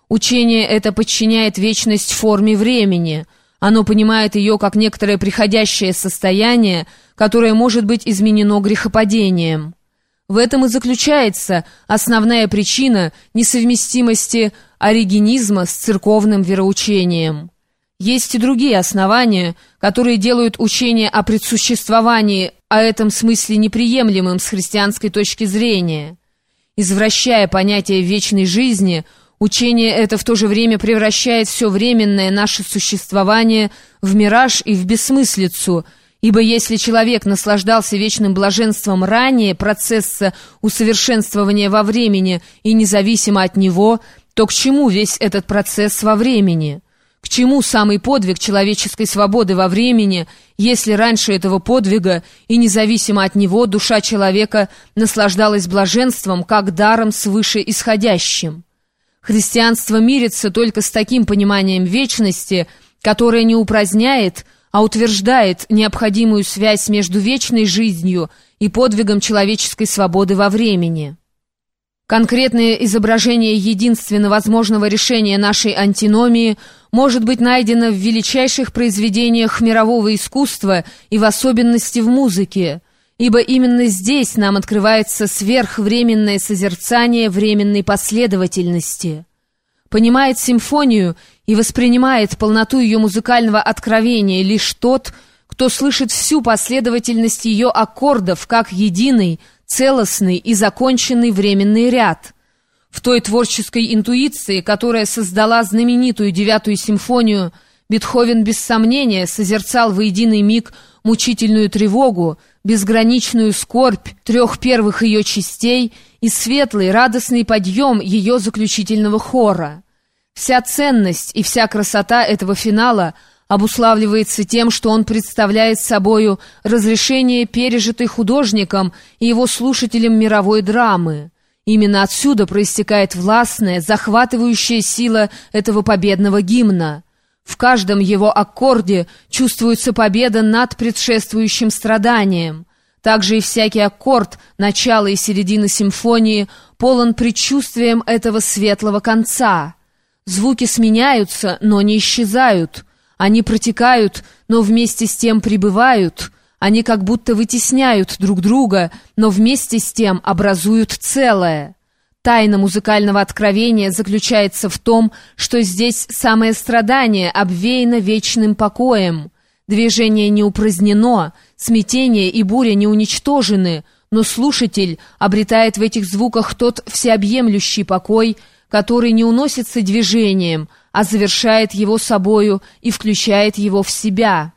Учение это подчиняет вечность форме времени. Оно понимает ее как некоторое приходящее состояние, которое может быть изменено грехопадением. В этом и заключается основная причина несовместимости оригенизма с церковным вероучением. Есть и другие основания, которые делают учение о предсуществовании в этом смысле неприемлемым с христианской точки зрения. Извращая понятие вечной жизни, учение это в то же время превращает все временное наше существование в мираж и в бессмыслицу, ибо если человек наслаждался вечным блаженством ранее процесса усовершенствования во времени и независимо от него, то к чему весь этот процесс во времени? К чему самый подвиг человеческой свободы во времени, если раньше этого подвига и независимо от него душа человека наслаждалась блаженством как даром свыше исходящим? Христианство мирится только с таким пониманием вечности, которое не упраздняет, а утверждает необходимую связь между вечной жизнью и подвигом человеческой свободы во времени. Конкретное изображение единственно возможного решения нашей антиномии может быть найдено в величайших произведениях мирового искусства и в особенности в музыке, ибо именно здесь нам открывается сверхвременное созерцание временной последовательности. Понимает симфонию и воспринимает полноту ее музыкального откровения лишь тот, кто слышит всю последовательность ее аккордов как единый, целостный и законченный временный ряд. В той творческой интуиции, которая создала знаменитую 9-ю симфонию, Бетховен без сомнения созерцал в единый миг мучительную тревогу, безграничную скорбь 3 первых ее частей и светлый, радостный подъем ее заключительного хора. Вся ценность и вся красота этого финала обуславливается тем, что он представляет собою разрешение, пережитой художником и его слушателем мировой драмы. Именно отсюда проистекает властная, захватывающая сила этого победного гимна. В каждом его аккорде чувствуется победа над предшествующим страданием. Также и всякий аккорд начала и середины симфонии полон предчувствием этого светлого конца. Звуки сменяются, но не исчезают. Они протекают, но вместе с тем пребывают. Они как будто вытесняют друг друга, но вместе с тем образуют целое. Тайна музыкального откровения заключается в том, что здесь самое страдание обвеяно вечным покоем. Движение не упразднено, смятение и буря не уничтожены, но слушатель обретает в этих звуках тот всеобъемлющий покой, который не уносится движением, а завершает его собою и включает его в себя.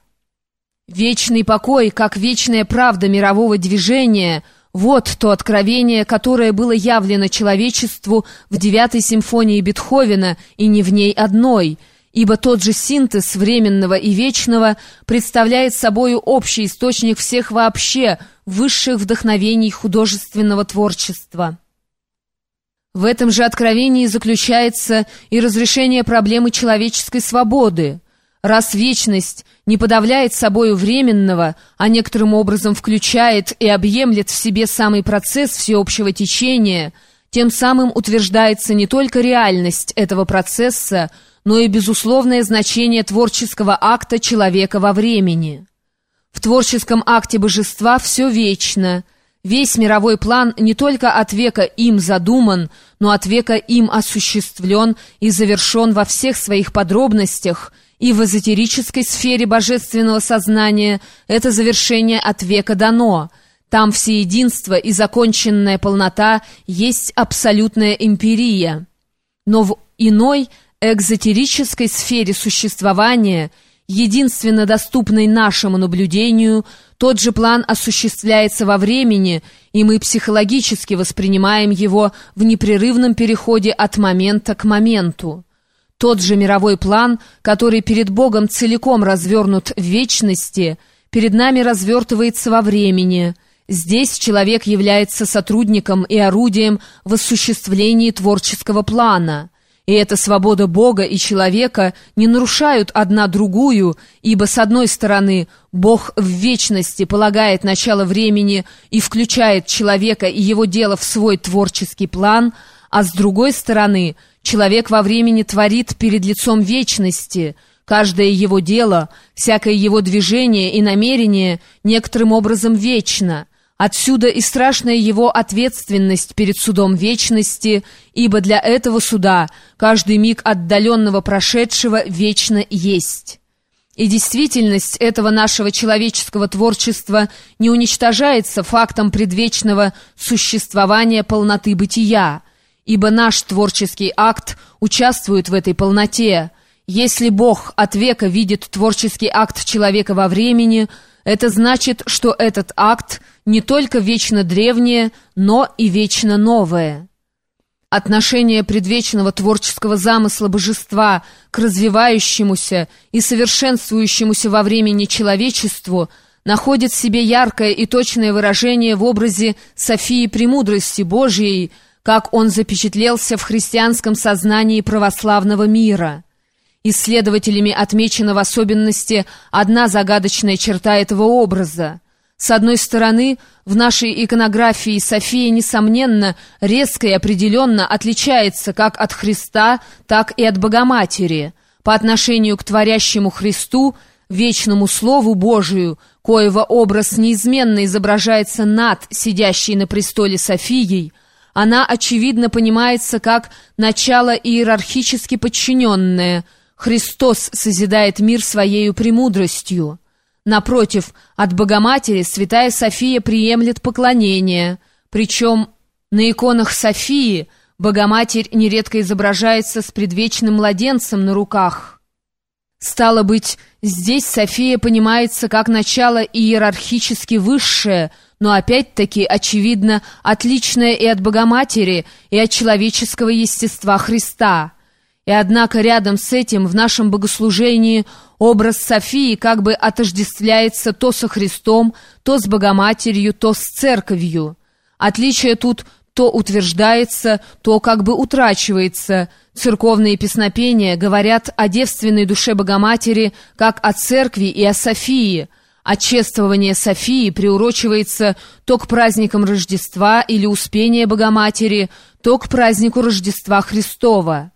Вечный покой, как вечная правда мирового движения, вот то откровение, которое было явлено человечеству в 9-й симфонии Бетховена и не в ней одной, ибо тот же синтез временного и вечного представляет собою общий источник всех вообще высших вдохновений художественного творчества. В этом же откровении заключается и разрешение проблемы человеческой свободы. Раз вечность не подавляет собою временного, а некоторым образом включает и объемлет в себе самый процесс всеобщего течения, тем самым утверждается не только реальность этого процесса, но и безусловное значение творческого акта человека во времени. В творческом акте божества все вечно. Весь мировой план не только от века им задуман, но от века им осуществлен и завершен во всех своих подробностях, и в эзотерической сфере божественного сознания это завершение от века дано. Там всеединство и законченная полнота есть абсолютная эмпирия. Но в иной экзотерической сфере существования, единственно доступной нашему наблюдению, тот же план осуществляется во времени, и мы психологически воспринимаем его в непрерывном переходе от момента к моменту. Тот же мировой план, который перед Богом целиком развернут в вечности, перед нами развертывается во времени. Здесь человек является сотрудником и орудием в осуществлении творческого плана. И эта свобода Бога и человека не нарушают одна другую, ибо, с одной стороны, Бог в вечности полагает начало времени и включает человека и его дело в свой творческий план, а с другой стороны, Человек во времени творит перед лицом вечности. Каждое его дело, всякое его движение и намерение некоторым образом вечно. Отсюда и страшная его ответственность перед судом вечности, ибо для этого суда каждый миг отдаленного прошедшего вечно есть. И действительность этого нашего человеческого творчества не уничтожается фактом предвечного существования полноты бытия, ибо наш творческий акт участвует в этой полноте. Если Бог от века видит творческий акт человека во времени, это значит, что этот акт не только вечно древнее, но и вечно новое. Отношение предвечного творческого замысла божества к развивающемуся и совершенствующемуся во времени человечеству находит в себе яркое и точное выражение в образе Софии Премудрости Божией, как он запечатлелся в христианском сознании православного мира. Исследователями отмечена в особенности одна загадочная черта этого образа. С одной стороны, в нашей иконографии София, несомненно, резко и определенно отличается как от Христа, так и от Богоматери. По отношению к творящему Христу, вечному Слову Божию, коего образ неизменно изображается над сидящей на престоле Софией, она, очевидно, понимается как начало иерархически подчиненное. Христос созидает мир своею премудростью. Напротив, от Богоматери святая София приемлет поклонение, причем на иконах Софии Богоматерь нередко изображается с предвечным младенцем на руках. Стало быть, здесь София понимается как начало иерархически высшее, но опять-таки, очевидно, отличное и от Богоматери, и от человеческого естества Христа. И однако рядом с этим в нашем богослужении образ Софии как бы отождествляется то со Христом, то с Богоматерью, то с Церковью. Отличие тут то утверждается, то как бы утрачивается. Церковные песнопения говорят о девственной душе Богоматери как о Церкви и о Софии, а чествование Софии приурочивается то к праздникам Рождества или Успения Богоматери, то к празднику Рождества Христова.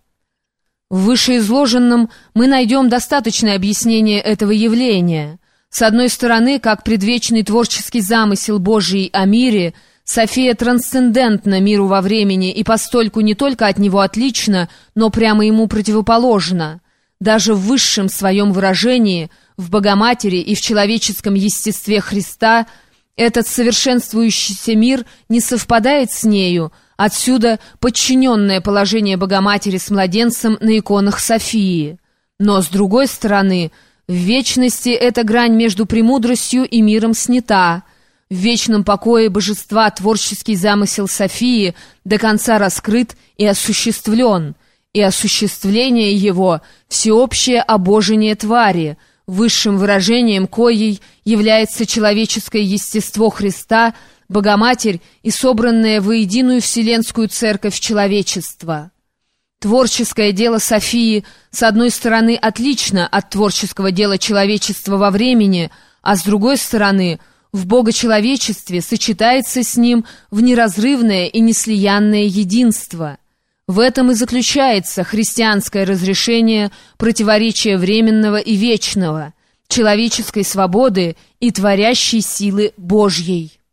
В вышеизложенном мы найдем достаточное объяснение этого явления. С одной стороны, как предвечный творческий замысел Божий о мире, София трансцендентна миру во времени и постольку не только от него отлична, но прямо ему противоположна. Даже в высшем своем выражении, в Богоматери и в человеческом естестве Христа, этот совершенствующийся мир не совпадает с нею. Отсюда подчиненное положение Богоматери с младенцем на иконах Софии. Но, с другой стороны, в вечности эта грань между премудростью и миром снята. В вечном покое божества творческий замысел Софии до конца раскрыт и осуществлен, и осуществление его – всеобщее обожение твари, высшим выражением коей является человеческое естество Христа, Богоматерь и собранная воединую Вселенскую Церковь человечества. Творческое дело Софии, с одной стороны, отлично от творческого дела человечества во времени, а с другой стороны, в богочеловечестве сочетается с ним в неразрывное и неслиянное единство. В этом и заключается христианское разрешение противоречия временного и вечного, человеческой свободы и творящей силы Божьей.